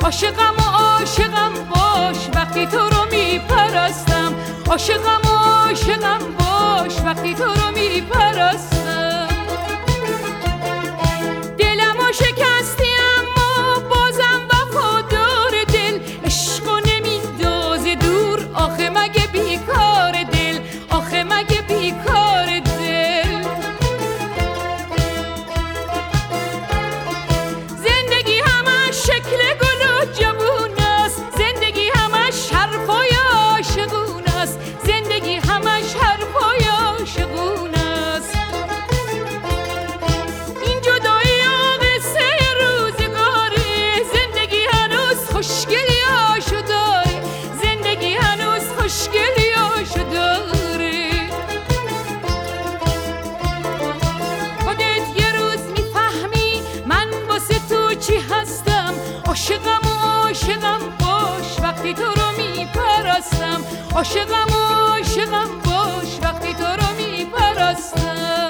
عاشقم و عاشقم باش وقتی تو رو میپرستم. عاشقم و عاشقم باش وقتی تو رو میپرستم. دلمو شکستی اما بازم وفادار دل، عشقو نمیندازه دور آخه مگه بیکار دل، آخه مگه بیکار دل. زندگی همش شکل گل و جوون است، زندگی همش حرفای عاشقون است، زندگی همش حرفای عاشقون است. این جدایی و قصه روزگاره، زندگی هنوز خوشگلی هاشو داره، زندگی هنوز خوشگلی هاشو داره. خودت یه روز میفهمی من واسه تو چی هستم. عاشقم و عاشقم باش وقتی تو رو میپرستم. عاشقم و عاشقم باش وقتی تو رو میپرستم.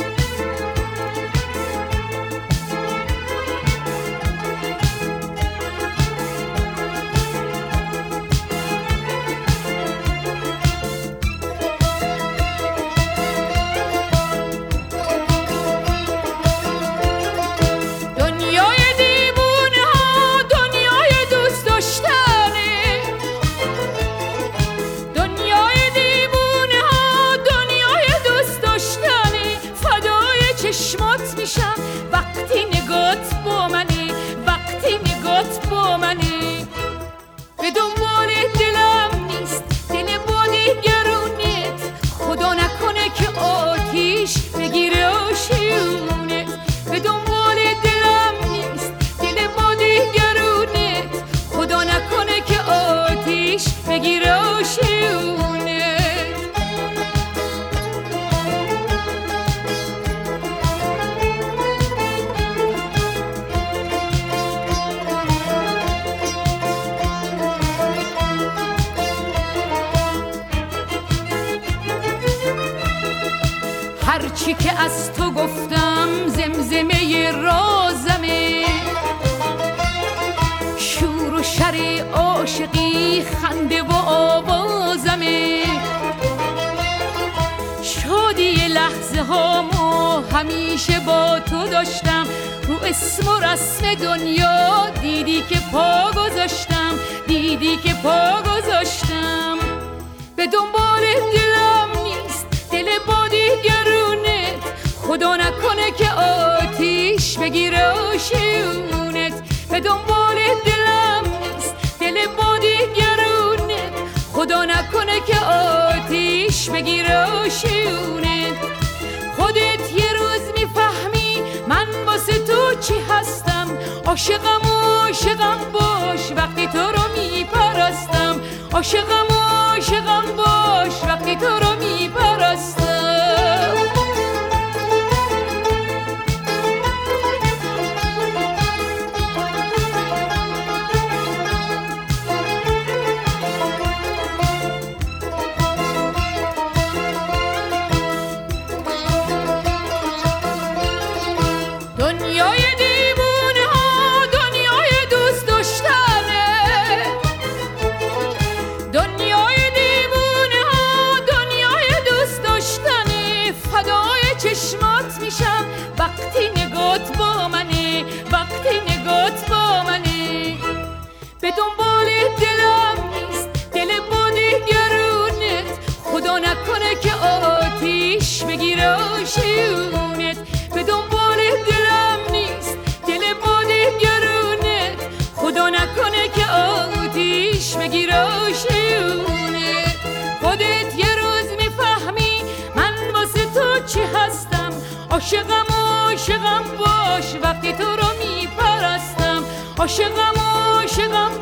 دنیای دیوونه ها دنیای دوست داشتنه، دنیای دیوونه ها دنیای دوست داشتنه. فدای چشمات میشم وقتی نگات با منه، وقتی نگات با منه. به دنبال دلم نیست دل با دیگرونت، خدا نکنه که آتیش بگیره آشیونت. به دنبال دلم نیست دل با دیگرونت، خدا نکنه که آتیش بگیره آشیونت. هرچی که از تو گفتم زمزمه رازمه، شور و شر عاشقی خنده و آوازمه. شادی لحظه هامو همیشه با تو داشتم، رو اسم و رسم دنیا دیدی که پا گذاشتم، دیدی که پا گذاشتم. به دنبال دلم نیست دل با دیگرونت، خدا نکنه که آتیش بگیره آشیونت. به دنبال دلم نیست دل با دیگرونت، خدا نکنه که آتیش بگیره آشیونت. خودت یه روز میفهمی من واسه تو چی هستم. عاشقم و عاشقم باش وقتی تو رو میپرستم. عاشقم و عاشقم باش وقتی تو رو میپرستم. دنیای دیوونه ها دنیای دوست داشتنه، دنیای دیوونه ها دنیای دوست داشتنه. فدای چشمات میشم وقتی نگات با منه، وقتی نگات با منه. به دنبال دلم نیست دل با دیگرونت، خدا نکنه که آتیش بگیره آشیونت. به دنبال دلم نیست دل با دیگرونت، خدا نکنه که آتیش بگیره آشیونت. خودت یه روز میفهمی من واسه تو چی هستم. عاشقم و عاشقم باش وقتی تو رو میپرستم. عاشقم و عاشقم